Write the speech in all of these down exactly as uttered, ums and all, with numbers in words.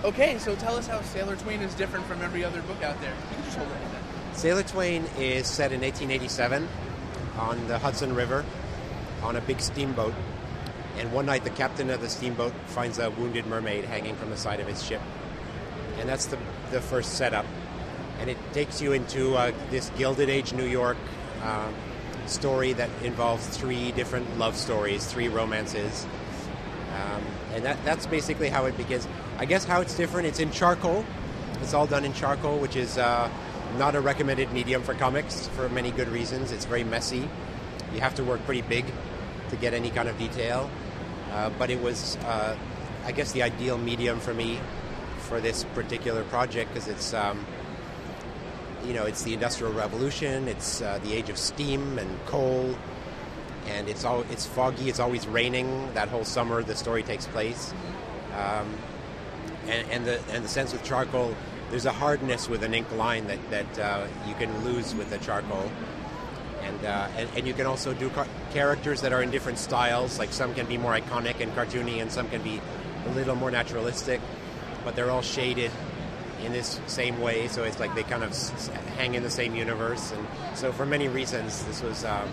Okay, so tell us how Sailor Twain is different from every other book out there. You can just hold it like that. Sailor Twain is set in eighteen eighty-seven on the Hudson River on a big steamboat. And one night the captain of the steamboat finds a wounded mermaid hanging from the side of his ship. And that's the, the first setup. And it takes you into uh, this Gilded Age New York uh, story that involves three different love stories, three romances. Um, and that, that's basically how it begins. I guess how it's different, it's in charcoal. It's all done in charcoal, which is uh, not a recommended medium for comics for many good reasons. It's very messy. You have to work pretty big to get any kind of detail. Uh, but it was, uh, I guess, the ideal medium for me for this particular project because it's, um, you know, it's the Industrial Revolution. It's uh, the age of steam and coal, and it's all it's foggy. It's always raining. That whole summer, the story takes place, um, and, and the and the sense with charcoal, there's a hardness with an ink line that that uh, you can lose with the charcoal. And, uh, and and you can also do car- characters that are in different styles. Like some can be more iconic and cartoony, and some can be a little more naturalistic. But they're all shaded in this same way, so it's like they kind of s- hang in the same universe. And so, for many reasons, this was um,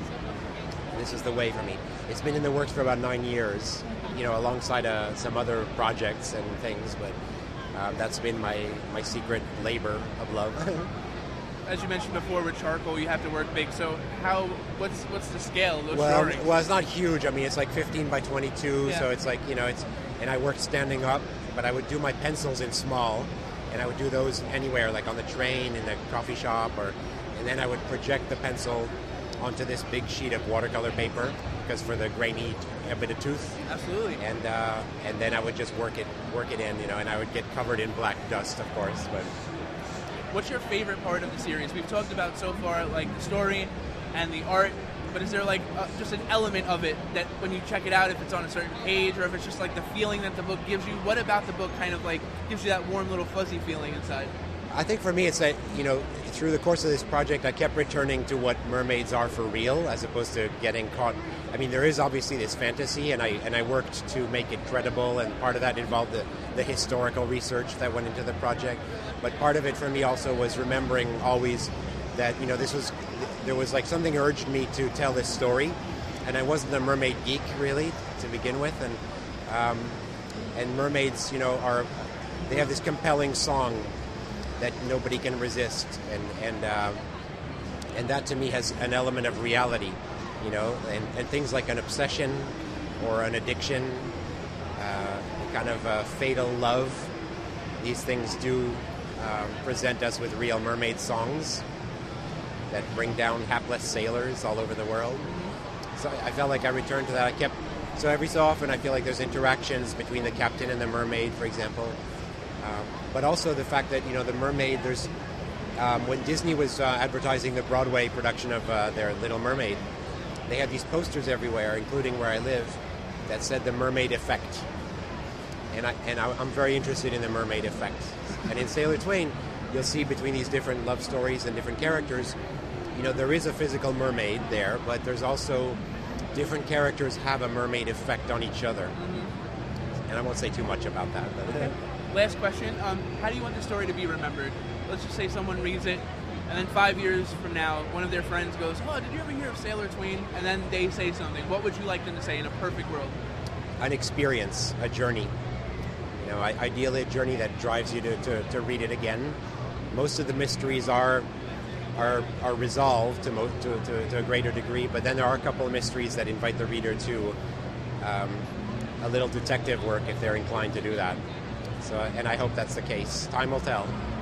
this is the way for me. It's been in the works for about nine years, you know, alongside uh, some other projects and things. But uh, that's been my my secret labor of love. As you mentioned before, with charcoal, you have to work big. So, how? What's what's the scale of those well, drawings? well, it's not huge. I mean, it's like fifteen by twenty-two, Yeah. so it's like, you know, it's. And I worked standing up, but I would do my pencils in small, and I would do those anywhere, like on the train, in a coffee shop, or. And then I would project the pencil onto this big sheet of watercolor paper, because for the grainy, a bit of tooth. Absolutely. And uh, and then I would just work it work it in, you know, and I would get covered in black dust, of course, but. What's your favorite part of the series? We've talked about so far, like the story and the art, but is there like uh, just an element of it that when you check it out, if it's on a certain page or if it's just like the feeling that the book gives you, what about the book kind of like gives you that warm little fuzzy feeling inside? I think for me it's that, you know, through the course of this project I kept returning to what mermaids are for real as opposed to getting caught. I mean, there is obviously this fantasy, and I and I worked to make it credible, and part of that involved the, the historical research that went into the project. But part of it for me also was remembering always that, you know, this was, there was like something urged me to tell this story, and I wasn't a mermaid geek really to begin with, and um, and mermaids, you know, are, they have this compelling song that nobody can resist, and and uh, and that to me has an element of reality, you know, and, and things like an obsession or an addiction, uh, kind of a fatal love. These things do um, present us with real mermaid songs that bring down hapless sailors all over the world. So I felt like I returned to that. I kept so every so often I feel like there's interactions between the captain and the mermaid, for example. Um, but also the fact that, you know, the mermaid, there's um, when Disney was uh, advertising the Broadway production of uh, their Little Mermaid, they had these posters everywhere, including where I live, that said the mermaid effect. And, I, and I, I'm very interested in the mermaid effect. And in Sailor Twain, you'll see between these different love stories and different characters, you know, there is a physical mermaid there, but there's also different characters have a mermaid effect on each other. Mm-hmm. And I won't say too much about that. But Last question, um, how do you want the story to be remembered? Let's just say someone reads it, and then five years from now, one of their friends goes, oh, did you ever hear of Sailor Twain? And then they say something. What would you like them to say in a perfect world? An experience, a journey. You know, ideally a journey that drives you to, to, to read it again. Most of the mysteries are are are resolved to, mo- to, to, to a greater degree, but then there are a couple of mysteries that invite the reader to um, a little detective work if they're inclined to do that. So, and I hope that's the case. Time will tell.